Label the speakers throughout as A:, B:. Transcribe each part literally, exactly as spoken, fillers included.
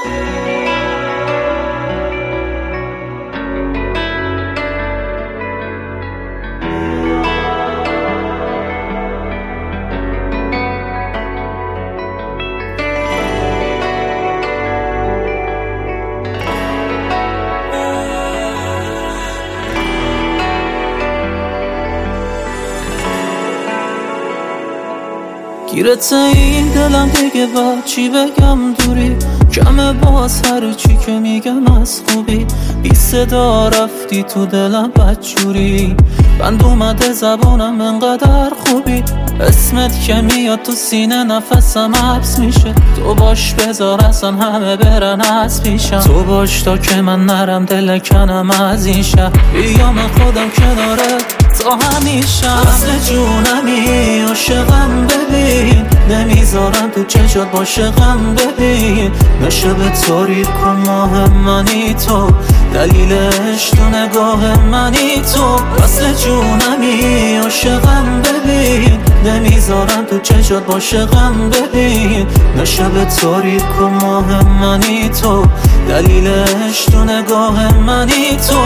A: گیرت این دلم دیگه با چی بگم دوری کمه باز هر چی که میگم از خوبی بی صدا رفتی تو دلم بدجوری بند اومده زبانم انقدر خوبی اسمت که میاد تو سینه نفسم حبس میشه تو باش بذار اصلا همه برن از پیشم تو باش تا که من نرم دل کنم از این شهر بیام خودم کنارت تا همیشه اصل جونمی عاشقم ببین نمیذارم تو چشات باشه غم ببین نشه به تاریک و ماه منی تو دلیلش تو نگاه منی تو اصل جونمی عاشقم ببین نمیذارم تو چشات باشه غم ببین نشه به تاریک و ماه منی تو دلیلش تو نگاه منی تو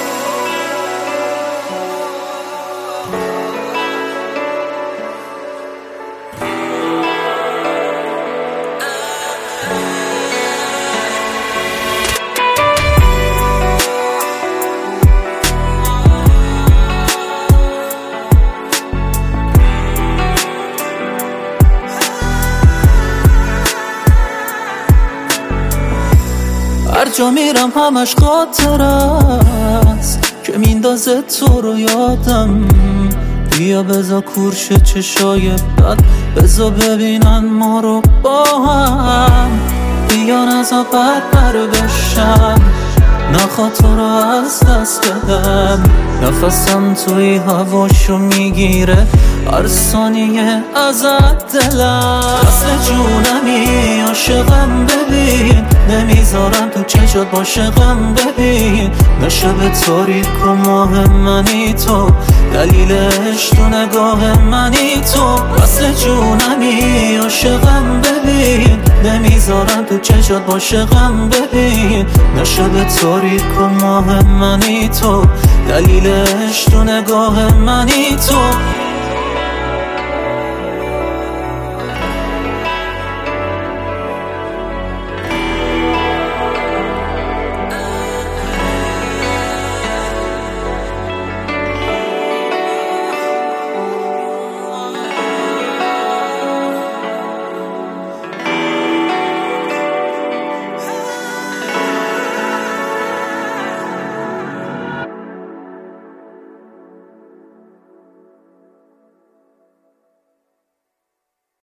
A: هر جا میرم همش خاطر است که میندازه تو رو یادم بیا بزا کورش چشای بد بزا ببینن ما رو با هم بیا نزا بد بر بشم نخواد تو رو از دست بدم نفسم توی هواشو میگیره هر ثانیه ازت دلم اصل جونمی عاشقم ببین نمیذارم تو چشات باشه غم ببین نشه به تاریک و ماه منی تو دلیلش تو نگاه منی تو اصل جونمی عاشقم ببین نمیذارم تو چشات باشه غم ببین نشه به تاریک و ماه منی تو دلیلش تو نگاه منی تو